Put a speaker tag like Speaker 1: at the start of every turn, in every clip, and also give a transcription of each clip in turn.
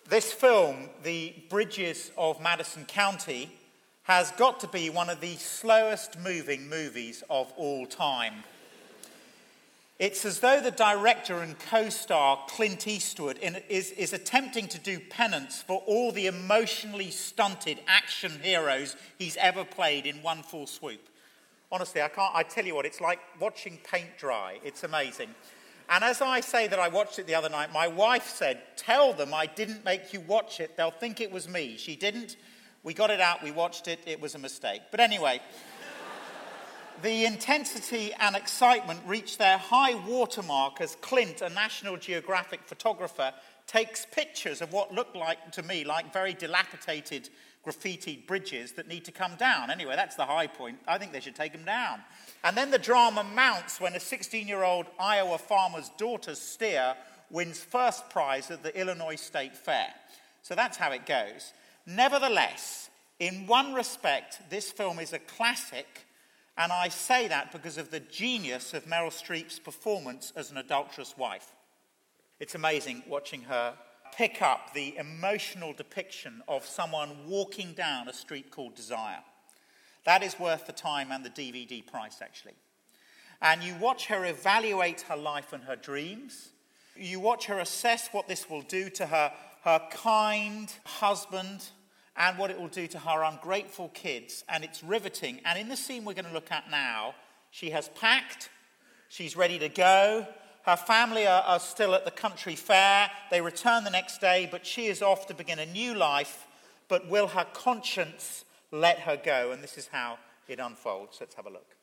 Speaker 1: This film, The Bridges of Madison County, has got to be one of the slowest moving movies of all time. It's as though the director and co-star Clint Eastwood is attempting to do penance for all the emotionally stunted action heroes he's ever played in one full swoop. Honestly, I tell you what, it's like watching paint dry. It's amazing. And as I say that I watched it the other night, my wife said, "Tell them I didn't make you watch it. They'll think it was me." She didn't. We got it out, we watched it, it was a mistake. But anyway, the intensity and excitement reach their high watermark as Clint, a National Geographic photographer, takes pictures of what look like, to me, like very dilapidated graffitied bridges that need to come down. Anyway, that's the high point. I think they should take them down. And then the drama mounts when a 16-year-old Iowa farmer's daughter's steer wins first prize at the Illinois State Fair. So that's how it goes. Nevertheless, in one respect, this film is a classic, and I say that because of the genius of Meryl Streep's performance as an adulterous wife. It's amazing watching her pick up the emotional depiction of someone walking down a street called Desire. That is worth the time and the DVD price, actually. And you watch her evaluate her life and her dreams. You watch her assess what this will do to her kind husband and what it will do to her ungrateful kids. And it's riveting. And in the scene we're going to look at now, she has packed. She's ready to go. Her family are still at the country fair. They return the next day, but she is off to begin a new life. But will her conscience let her go? And this is how it unfolds. Let's have a look.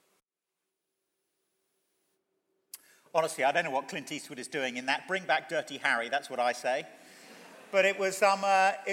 Speaker 1: Honestly, I don't know what Clint Eastwood is doing in that. Bring back Dirty Harry, that's what I say. But it was an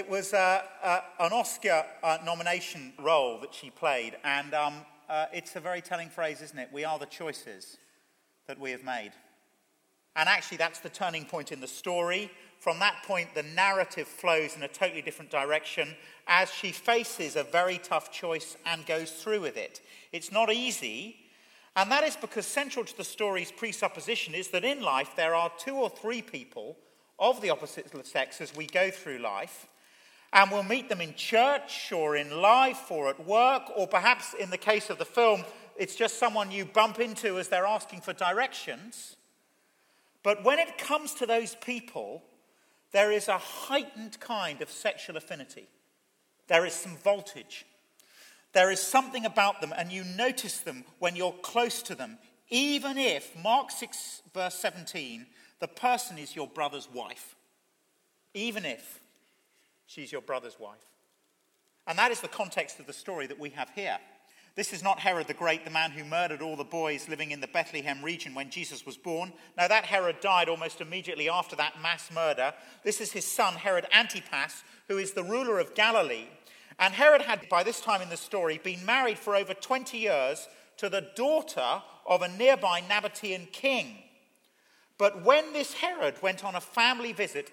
Speaker 1: Oscar nomination role that she played. And it's a very telling phrase, isn't it? We are the choices that we have made. And actually, that's the turning point in the story. From that point, the narrative flows in a totally different direction as she faces a very tough choice and goes through with it. It's not easy, and that is because central to the story's presupposition is that in life there are two or three people of the opposite sex as we go through life, and we'll meet them in church or in life or at work, or perhaps in the case of the film, it's just someone you bump into as they're asking for directions. But when it comes to those people, there is a heightened kind of sexual affinity. There is some voltage. There is something about them, and you notice them when you're close to them, even if, Mark 6, verse 17, the person is your brother's wife. Even if she's your brother's wife. And that is the context of the story that we have here. This is not Herod the Great, the man who murdered all the boys living in the Bethlehem region when Jesus was born. No, that Herod died almost immediately after that mass murder. This is his son, Herod Antipas, who is the ruler of Galilee. And Herod had, by this time in the story, been married for over 20 years to the daughter of a nearby Nabatean king. But when this Herod went on a family visit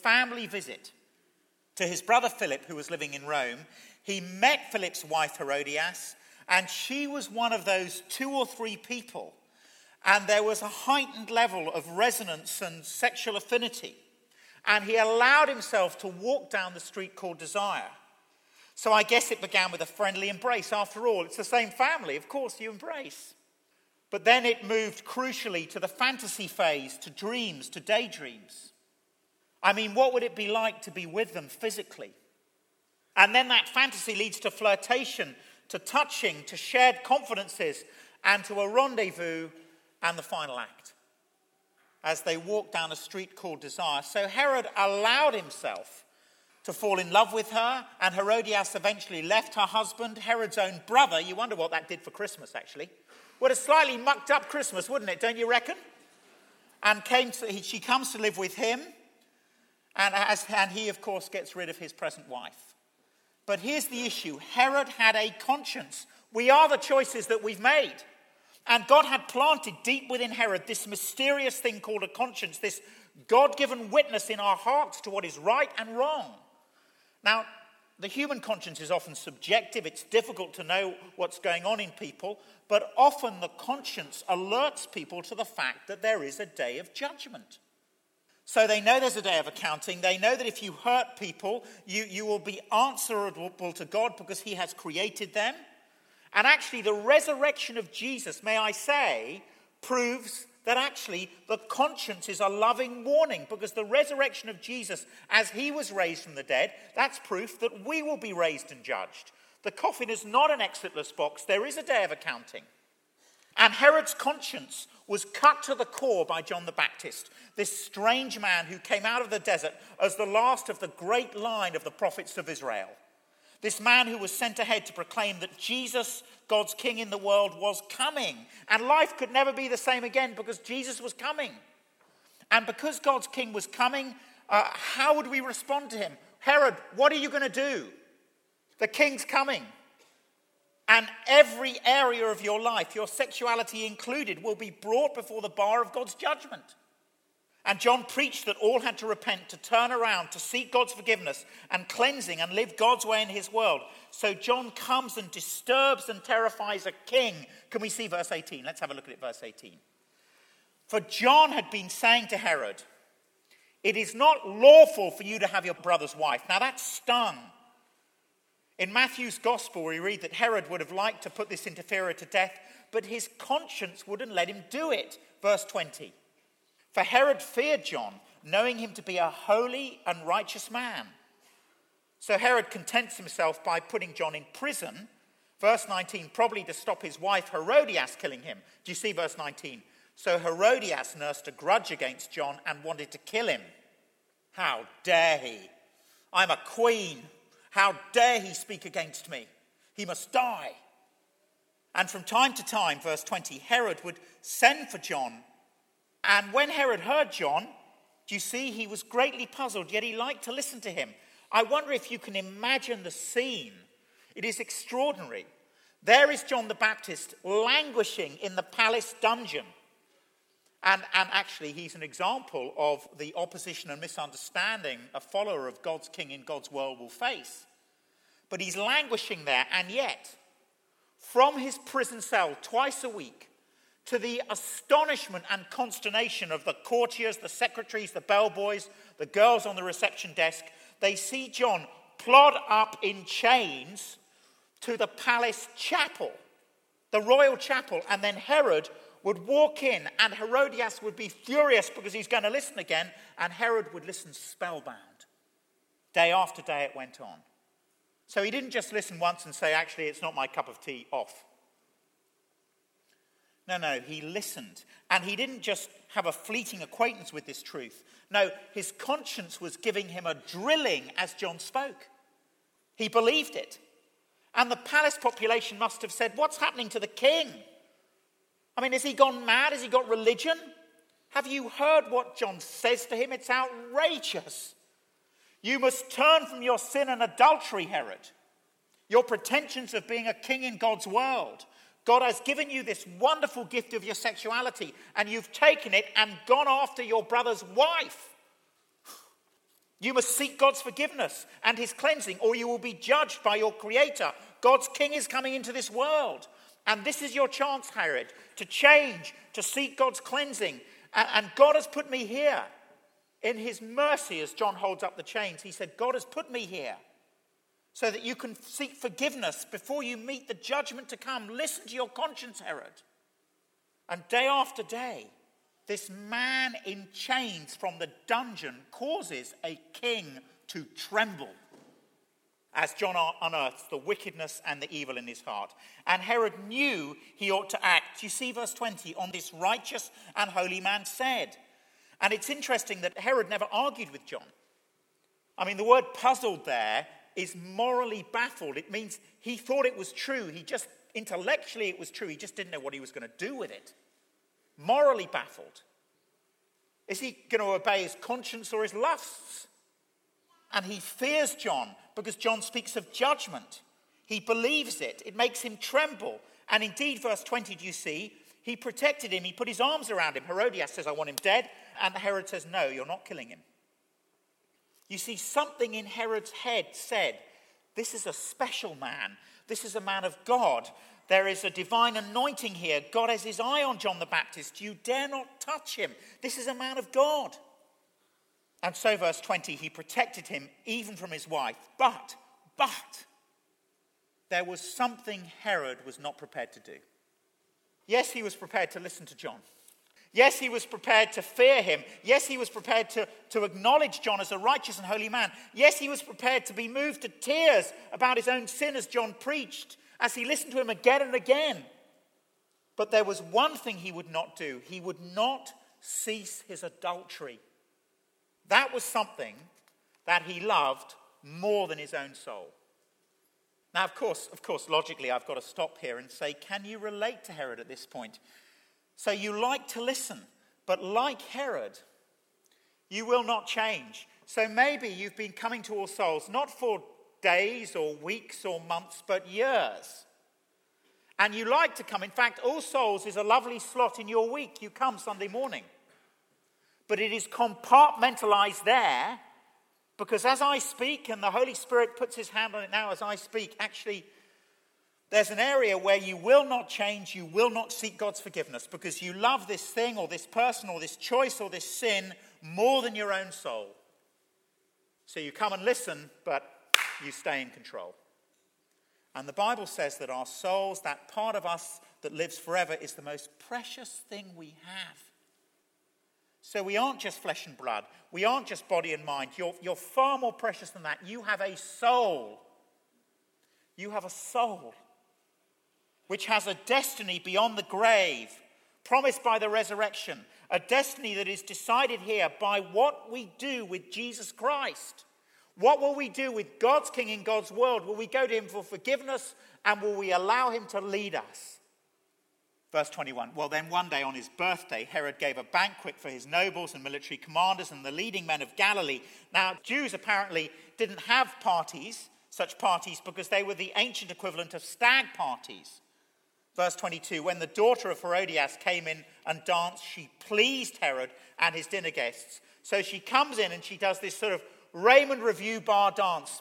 Speaker 1: to his brother Philip, who was living in Rome, he met Philip's wife Herodias, and she was one of those two or three people. And there was a heightened level of resonance and sexual affinity. And he allowed himself to walk down the street called Desire. So I guess it began with a friendly embrace. After all, it's the same family. Of course you embrace. But then it moved crucially to the fantasy phase, to dreams, to daydreams. I mean, what would it be like to be with them physically? And then that fantasy leads to flirtation, to touching, to shared confidences, and to a rendezvous and the final act as they walk down a street called Desire. So Herod allowed himself to fall in love with her, and Herodias eventually left her husband, Herod's own brother. You wonder what that did for Christmas, actually. What a slightly mucked up Christmas, wouldn't it, don't you reckon? And she comes to live with him, and he, of course, gets rid of his present wife. But here's the issue. Herod had a conscience. We are the choices that we've made. And God had planted deep within Herod this mysterious thing called a conscience, this God-given witness in our hearts to what is right and wrong. Now, the human conscience is often subjective. It's difficult to know what's going on in people. But often the conscience alerts people to the fact that there is a day of judgment. So they know there's a day of accounting. They know that if you hurt people, you will be answerable to God because he has created them. And actually, the resurrection of Jesus, may I say, proves that actually the conscience is a loving warning, because the resurrection of Jesus, as he was raised from the dead, that's proof that we will be raised and judged. The coffin is not an exitless box. There is a day of accounting. And Herod's conscience was cut to the core by John the Baptist, this strange man who came out of the desert as the last of the great line of the prophets of Israel. This man who was sent ahead to proclaim that Jesus, God's king in the world, was coming. And life could never be the same again because Jesus was coming. And because God's king was coming, how would we respond to him? Herod, what are you going to do? The king's coming. And every area of your life, your sexuality included, will be brought before the bar of God's judgment. And John preached that all had to repent, to turn around, to seek God's forgiveness and cleansing and live God's way in his world. So John comes and disturbs and terrifies a king. Can we see verse 18? Let's have a look at it, verse 18. For John had been saying to Herod, "It is not lawful for you to have your brother's wife." Now that stung. In Matthew's gospel, we read that Herod would have liked to put this interferer to death, but his conscience wouldn't let him do it. Verse 20. For Herod feared John, knowing him to be a holy and righteous man. So Herod contents himself by putting John in prison. Verse 19, probably to stop his wife Herodias killing him. Do you see verse 19? So Herodias nursed a grudge against John and wanted to kill him. How dare he? I'm a queen. How dare he speak against me? He must die. And from time to time, verse 20, Herod would send for John. And when Herod heard John, do you see, he was greatly puzzled, yet he liked to listen to him. I wonder if you can imagine the scene. It is extraordinary. There is John the Baptist languishing in the palace dungeon. And actually, he's an example of the opposition and misunderstanding a follower of God's king in God's world will face. But he's languishing there, and yet, from his prison cell twice a week, to the astonishment and consternation of the courtiers, the secretaries, the bellboys, the girls on the reception desk, they see John plod up in chains to the palace chapel, the royal chapel, and then Herod would walk in, and Herodias would be furious because he's going to listen again, and Herod would listen spellbound. Day after day it went on. So he didn't just listen once and say, actually, it's not my cup of tea, off. No, he listened. And he didn't just have a fleeting acquaintance with this truth. No, his conscience was giving him a drilling as John spoke. He believed it. And the palace population must have said, what's happening to the king? I mean, has he gone mad? Has he got religion? Have you heard what John says to him? It's outrageous. You must turn from your sin and adultery, Herod. Your pretensions of being a king in God's world. God has given you this wonderful gift of your sexuality, and you've taken it and gone after your brother's wife. You must seek God's forgiveness and his cleansing, or you will be judged by your creator. God's king is coming into this world. And this is your chance, Herod, to change, to seek God's cleansing. And God has put me here. In his mercy, as John holds up the chains, he said, God has put me here so that you can seek forgiveness before you meet the judgment to come. Listen to your conscience, Herod. And day after day, this man in chains from the dungeon causes a king to tremble as John unearths the wickedness and the evil in his heart. And Herod knew he ought to act. You see verse 20, on this righteous and holy man said. And it's interesting that Herod never argued with John. I mean, the word puzzled there is morally baffled. It means he thought it was true. He just, intellectually it was true. He just didn't know what he was going to do with it. Morally baffled. Is he going to obey his conscience or his lusts? And he fears John because John speaks of judgment. He believes it. It makes him tremble. And indeed, verse 20, do you see? He protected him. He put his arms around him. Herodias says, I want him dead. And Herod says, no, you're not killing him. You see, something in Herod's head said, this is a special man. This is a man of God. There is a divine anointing here. God has his eye on John the Baptist. You dare not touch him. This is a man of God. And so, verse 20, he protected him even from his wife. But, there was something Herod was not prepared to do. Yes, he was prepared to listen to John. Yes, he was prepared to fear him. Yes, he was prepared to acknowledge John as a righteous and holy man. Yes, he was prepared to be moved to tears about his own sin as John preached, as he listened to him again and again. But there was one thing he would not do. He would not cease his adultery. That was something that he loved more than his own soul. Now, of course, logically, I've got to stop here and say, can you relate to Herod at this point? So you like to listen, but like Herod, you will not change. So maybe you've been coming to All Souls, not for days or weeks or months, but years. And you like to come. In fact, All Souls is a lovely slot in your week. You come Sunday morning. But it is compartmentalized there, because as I speak, and the Holy Spirit puts his hand on it now as I speak, actually, there's an area where you will not change, you will not seek God's forgiveness, because you love this thing or this person or this choice or this sin more than your own soul. So you come and listen, but you stay in control. And the Bible says that our souls, that part of us that lives forever, is the most precious thing we have. So we aren't just flesh and blood. We aren't just body and mind. You're far more precious than that. You have a soul. You have a soul which has a destiny beyond the grave, promised by the resurrection. A destiny that is decided here by what we do with Jesus Christ. What will we do with God's King in God's world? Will we go to him for forgiveness, and will we allow him to lead us? Verse 21, well then one day on his birthday, Herod gave a banquet for his nobles and military commanders and the leading men of Galilee. Now, Jews apparently didn't have such parties, because they were the ancient equivalent of stag parties. Verse 22, when the daughter of Herodias came in and danced, she pleased Herod and his dinner guests. So she comes in and she does this sort of Raymond Review bar dance,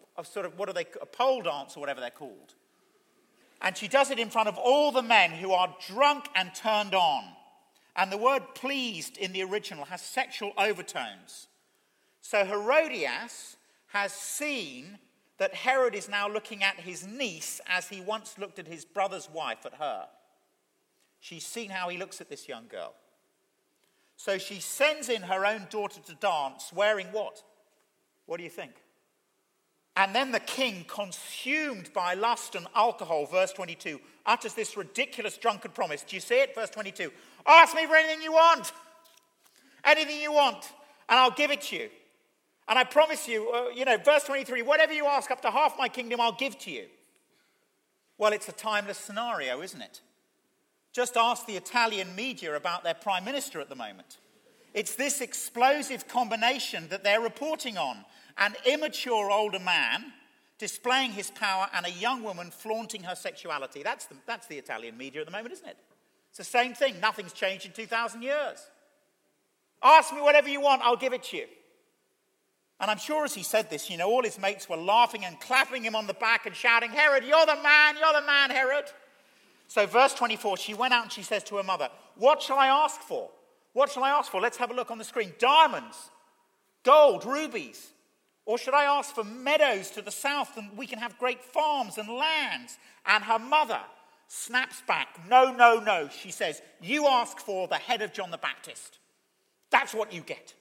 Speaker 1: a pole dance or whatever they're called. And she does it in front of all the men who are drunk and turned on. And the word pleased in the original has sexual overtones. So Herodias has seen that Herod is now looking at his niece as he once looked at his brother's wife at her. She's seen how he looks at this young girl. So she sends in her own daughter to dance, wearing what? What do you think? And then the king, consumed by lust and alcohol, verse 22, utters this ridiculous drunken promise. Do you see it? Verse 22. Ask me for anything you want. Anything you want, and I'll give it to you. And I promise you, verse 23, whatever you ask, up to half my kingdom, I'll give to you. Well, it's a timeless scenario, isn't it? Just ask the Italian media about their prime minister at the moment. It's this explosive combination that they're reporting on. An immature older man displaying his power and a young woman flaunting her sexuality. That's the Italian media at the moment, isn't it? It's the same thing. Nothing's changed in 2,000 years. Ask me whatever you want, I'll give it to you. And I'm sure as he said this, all his mates were laughing and clapping him on the back and shouting, Herod, you're the man, Herod. So verse 24, she went out and she says to her mother, what shall I ask for? What shall I ask for? Let's have a look on the screen. Diamonds, gold, rubies. Or should I ask for meadows to the south, and we can have great farms and lands? And her mother snaps back. No. She says, you ask for the head of John the Baptist. That's what you get.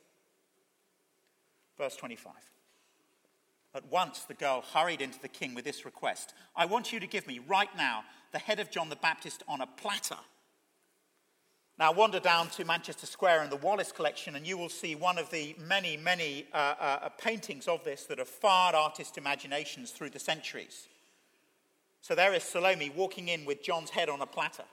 Speaker 1: Verse 25. At once the girl hurried into the king with this request. I want you to give me right now the head of John the Baptist on a platter. Now wander down to Manchester Square in the Wallace collection, and you will see one of the many paintings of this that have fired artists' imaginations through the centuries. So there is Salome walking in with John's head on a platter.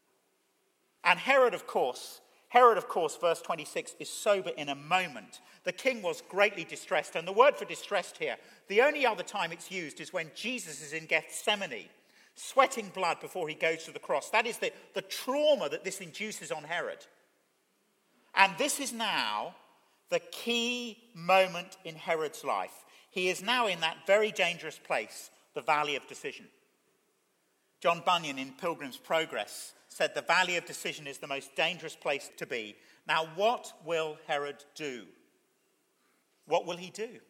Speaker 1: And Herod, of course, verse 26, is sober in a moment. The king was greatly distressed, and the word for distressed here, the only other time it's used is when Jesus is in Gethsemane, sweating blood before he goes to the cross. That is the trauma that this induces on Herod. And this is now the key moment in Herod's life. He is now in that very dangerous place, the Valley of Decision. John Bunyan in Pilgrim's Progress said the Valley of Decision is the most dangerous place to be. Now, what will Herod do? what will he do?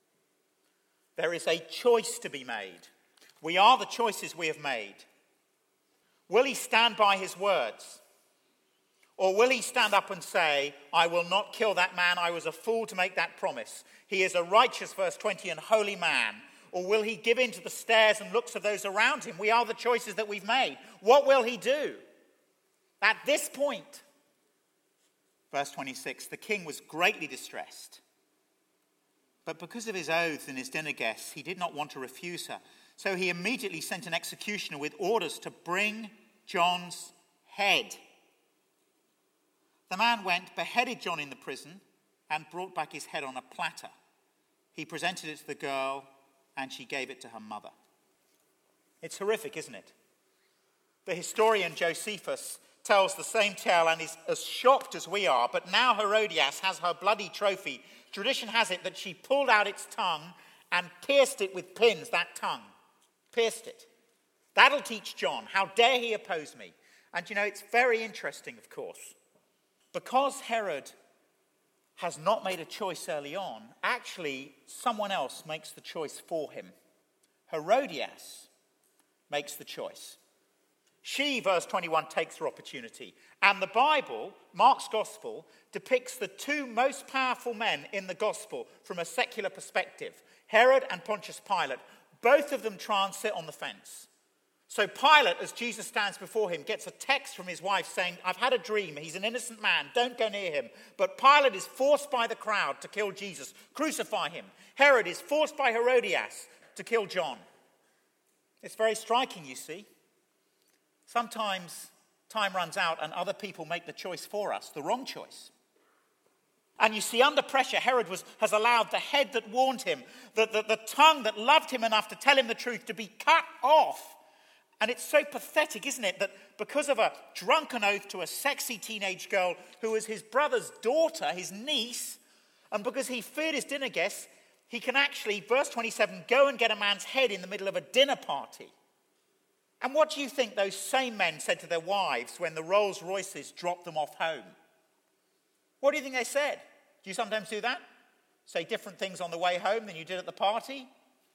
Speaker 1: There is a choice to be made. We are the choices we have made. Will he stand by his words? Or will he stand up and say, I will not kill that man, I was a fool to make that promise. He is a righteous, verse 20, and holy man. Or will he give in to the stares and looks of those around him? We are the choices that we've made. What will he do? At this point, verse 26, the king was greatly distressed. But because of his oaths and his dinner guests, he did not want to refuse her. So he immediately sent an executioner with orders to bring John's head. The man went, beheaded John in the prison, and brought back his head on a platter. He presented it to the girl, and she gave it to her mother. It's horrific, isn't it? The historian Josephus tells the same tale and is as shocked as we are, but now Herodias has her bloody trophy. Tradition has it that she pulled out its tongue and pierced it with pins, that tongue. Pierced it. That'll teach John. How dare he oppose me? And it's very interesting, of course. Because Herod has not made a choice early on, actually someone else makes the choice for him. Herodias makes the choice. She, verse 21, takes her opportunity. And the Bible, Mark's gospel, depicts the two most powerful men in the gospel from a secular perspective, Herod and Pontius Pilate. Both of them try and sit on the fence. So Pilate, as Jesus stands before him, gets a text from his wife saying, I've had a dream, he's an innocent man, don't go near him. But Pilate is forced by the crowd to kill Jesus, crucify him. Herod is forced by Herodias to kill John. It's very striking, you see. Sometimes time runs out and other people make the choice for us, the wrong choice. And you see, under pressure, Herod has allowed the head that warned him, the tongue that loved him enough to tell him the truth, to be cut off. And it's so pathetic, isn't it, that because of a drunken oath to a sexy teenage girl who was his brother's daughter, his niece, and because he feared his dinner guests, he can actually, verse 27, go and get a man's head in the middle of a dinner party. And what do you think those same men said to their wives when the Rolls Royces dropped them off home? What do you think they said? Do you sometimes do that? Say different things on the way home than you did at the party?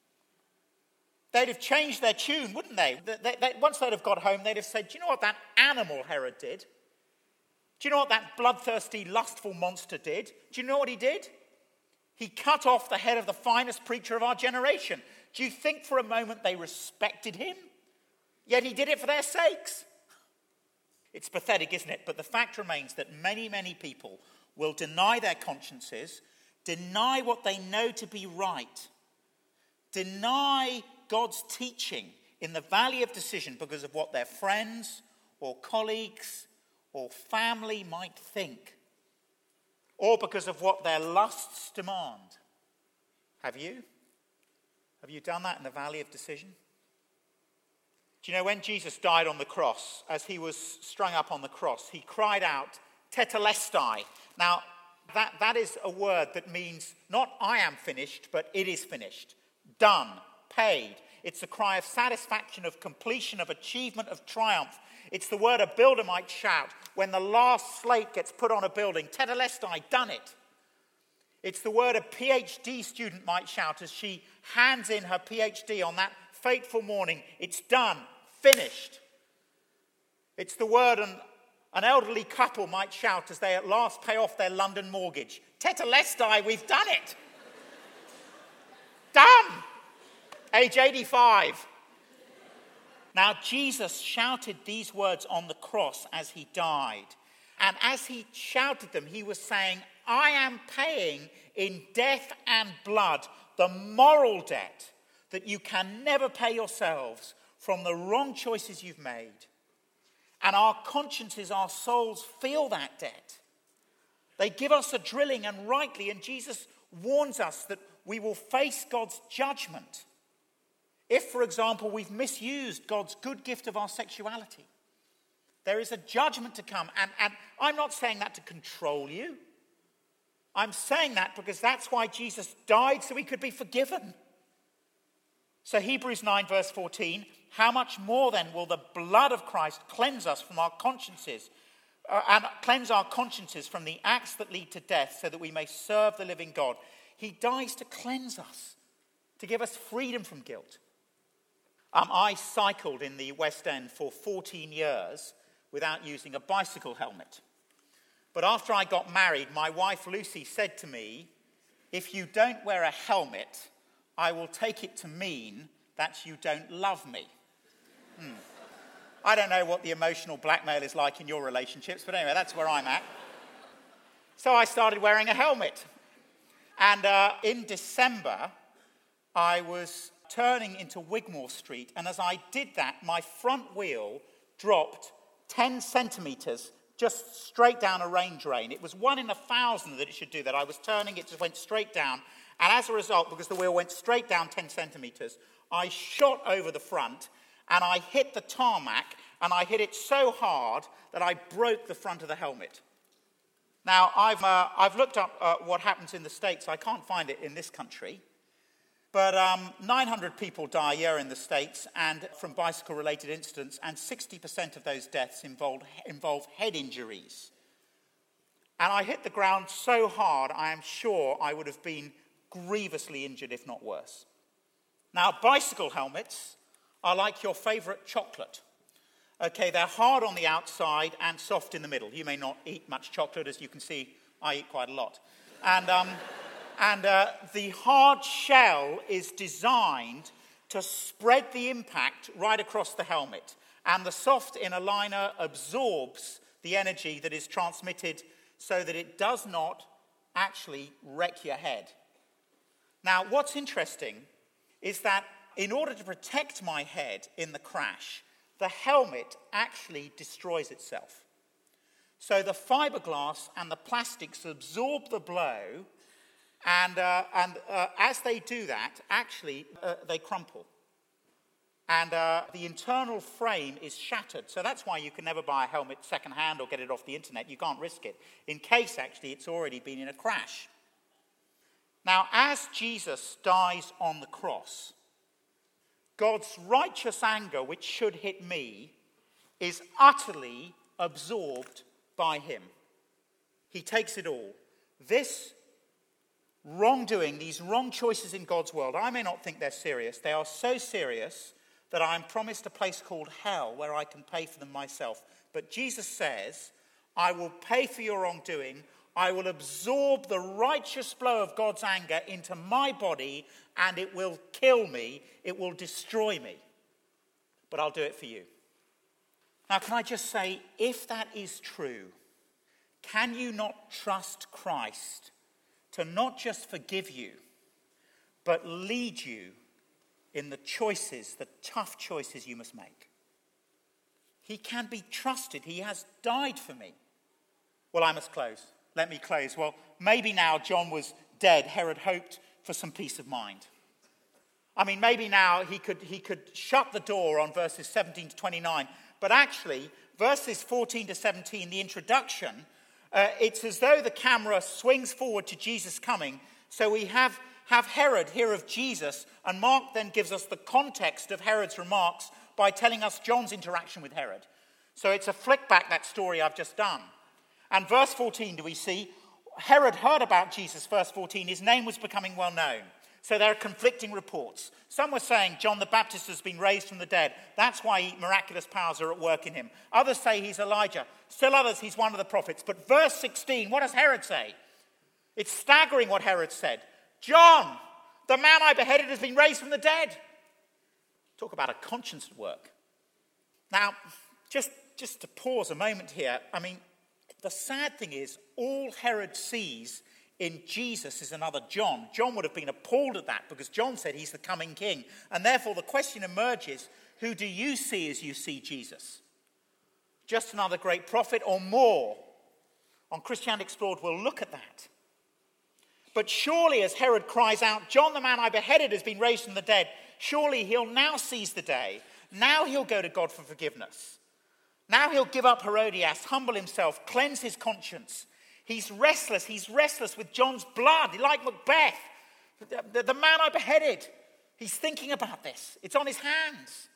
Speaker 1: They'd have changed their tune, wouldn't they? Once they'd have got home, they'd have said, do you know what that animal Herod did? Do you know what that bloodthirsty, lustful monster did? Do you know what he did? He cut off the head of the finest preacher of our generation. Do you think for a moment they respected him? Yet he did it for their sakes. It's pathetic, isn't it? But the fact remains that many, many people will deny their consciences, deny what they know to be right, deny God's teaching in the valley of decision because of what their friends or colleagues or family might think, or because of what their lusts demand. Have you? Have you done that in the valley of decision? Do you know, when Jesus died on the cross, as he was strung up on the cross, he cried out, tetelestai. Now, that is a word that means not I am finished, but it is finished. Done, paid. It's a cry of satisfaction, of completion, of achievement, of triumph. It's the word a builder might shout when the last slate gets put on a building. Tetelestai, done it. It's the word a PhD student might shout as she hands in her PhD on that fateful morning. It's done, finished. It's the word an elderly couple might shout as they at last pay off their London mortgage. Tetelestai, we've done it. Done. Age 85. Now, Jesus shouted these words on the cross as he died. And as he shouted them, he was saying, I am paying in death and blood the moral debt that you can never pay yourselves from the wrong choices you've made. And our consciences, our souls feel that debt. They give us a drilling, and rightly, and Jesus warns us that we will face God's judgment if, for example, we've misused God's good gift of our sexuality. There is a judgment to come, and I'm not saying that to control you. I'm saying that because that's why Jesus died, so we could be forgiven. So Hebrews 9 verse 14, how much more then will the blood of Christ cleanse us from our consciences and cleanse our consciences from the acts that lead to death so that we may serve the living God? He dies to cleanse us, to give us freedom from guilt. I cycled in the West End for 14 years without using a bicycle helmet. But after I got married, my wife Lucy said to me, "If you don't wear a helmet, I will take it to mean that you don't love me." I don't know what the emotional blackmail is like in your relationships, but anyway, that's where I'm at. So I started wearing a helmet. And in December, I was turning into Wigmore Street, and as I did that, my front wheel dropped 10 centimetres just straight down a rain drain. It was 1 in 1,000 that it should do that. I was turning, it just went straight down, and as a result, because the wheel went straight down 10 centimetres, I shot over the front, and I hit the tarmac, and I hit it so hard that I broke the front of the helmet. Now, I've looked up what happens in the States. I can't find it in this country. But 900 people die a year in the States and from bicycle-related incidents, and 60% of those deaths involve head injuries. And I hit the ground so hard, I am sure I would have been grievously injured, if not worse. Now, bicycle helmets are like your favourite chocolate. Okay, they're hard on the outside and soft in the middle. You may not eat much chocolate, as you can see, I eat quite a lot. And the hard shell is designed to spread the impact right across the helmet. And the soft inner liner absorbs the energy that is transmitted so that it does not actually wreck your head. Now, what's interesting is that in order to protect my head in the crash, the helmet actually destroys itself. So the fiberglass and the plastics absorb the blow, and as they do that, actually, they crumple. And the internal frame is shattered. So that's why you can never buy a helmet second-hand or get it off the internet. You can't risk it, in case, actually, it's already been in a crash. Now, as Jesus dies on the cross, God's righteous anger, which should hit me, is utterly absorbed by him. He takes it all. This wrongdoing, these wrong choices in God's world, I may not think they're serious. They are so serious that I am promised a place called hell where I can pay for them myself. But Jesus says, I will pay for your wrongdoing. I will absorb the righteous blow of God's anger into my body, and it will kill me. It will destroy me. But I'll do it for you. Now, can I just say, if that is true, can you not trust Christ to not just forgive you, but lead you in the choices, the tough choices you must make? He can be trusted. He has died for me. Well, I must close. Let me close. Well, maybe now John was dead, Herod hoped for some peace of mind. I mean, maybe now he could shut the door on verses 17 to 29. But actually, verses 14 to 17, the introduction, it's as though the camera swings forward to Jesus coming. So we have Herod hear of Jesus, and Mark then gives us the context of Herod's remarks by telling us John's interaction with Herod. So it's a flick back, that story I've just done. And verse 14, do we see? Herod heard about Jesus, verse 14. His name was becoming well known. So there are conflicting reports. Some were saying John the Baptist has been raised from the dead. That's why miraculous powers are at work in him. Others say he's Elijah. Still others, he's one of the prophets. But verse 16, what does Herod say? It's staggering what Herod said. John, the man I beheaded, has been raised from the dead. Talk about a conscience at work. Now, just to pause a moment here, I mean, the sad thing is, all Herod sees in Jesus is another John. John would have been appalled at that because John said he's the coming king. And therefore the question emerges, who do you see as you see Jesus? Just another great prophet or more? On Christianity Explored, we'll look at that. But surely as Herod cries out, John the man I beheaded has been raised from the dead, surely he'll now seize the day. Now he'll go to God for forgiveness. Now he'll give up Herodias, humble himself, cleanse his conscience. He's restless with John's blood, like Macbeth, the man I beheaded. He's thinking about this. It's on his hands.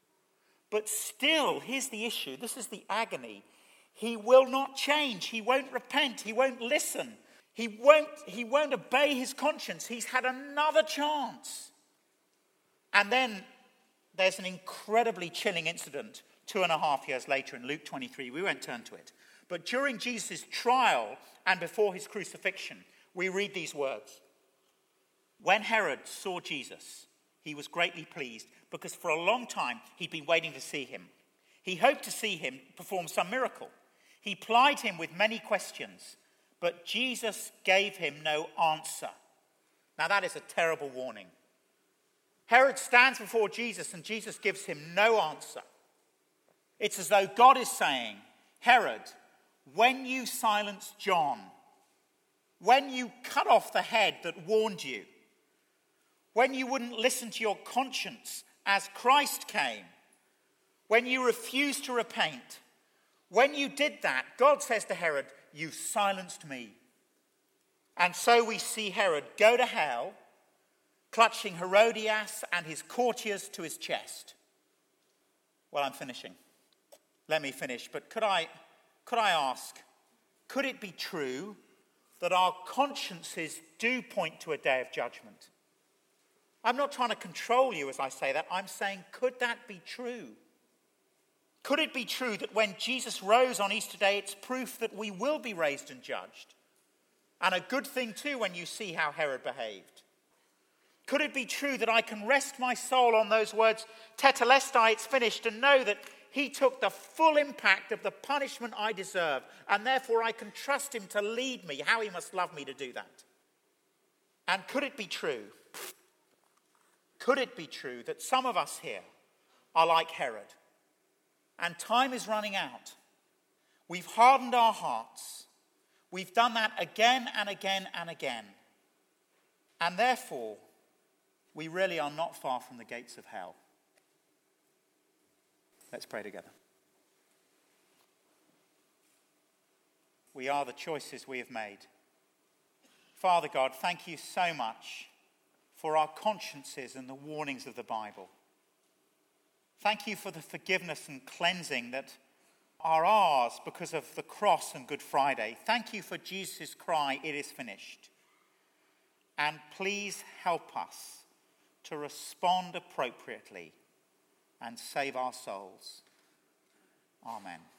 Speaker 1: But still, here's the issue. This is the agony. He will not change. He won't repent. He won't listen. He won't obey his conscience. He's had another chance. And then there's an incredibly chilling incident 2.5 years later in Luke 23. We won't turn to it. But during Jesus' trial and before his crucifixion, we read these words. When Herod saw Jesus, he was greatly pleased because for a long time he'd been waiting to see him. He hoped to see him perform some miracle. He plied him with many questions, but Jesus gave him no answer. Now that is a terrible warning. Herod stands before Jesus and Jesus gives him no answer. It's as though God is saying, Herod, when you silenced John, when you cut off the head that warned you, when you wouldn't listen to your conscience as Christ came, when you refused to repent, when you did that, God says to Herod, you silenced me. And so we see Herod go to hell, clutching Herodias and his courtiers to his chest. Well, I'm finishing. Let me finish. But could I ask, could it be true that our consciences do point to a day of judgment? I'm not trying to control you as I say that. I'm saying, could that be true? Could it be true that when Jesus rose on Easter Day, it's proof that we will be raised and judged? And a good thing too when you see how Herod behaved. Could it be true that I can rest my soul on those words, tetelestai, it's finished, and know that he took the full impact of the punishment I deserve, and therefore I can trust him to lead me, how he must love me to do that? And could it be true? Could it be true that some of us here are like Herod? And time is running out. We've hardened our hearts. We've done that again and again and again. And therefore, we really are not far from the gates of hell. Let's pray together. We are the choices we have made. Father God, thank you so much for our consciences and the warnings of the Bible. Thank you for the forgiveness and cleansing that are ours because of the cross and Good Friday. Thank you for Jesus' cry, it is finished. And please help us to respond appropriately and save our souls. Amen.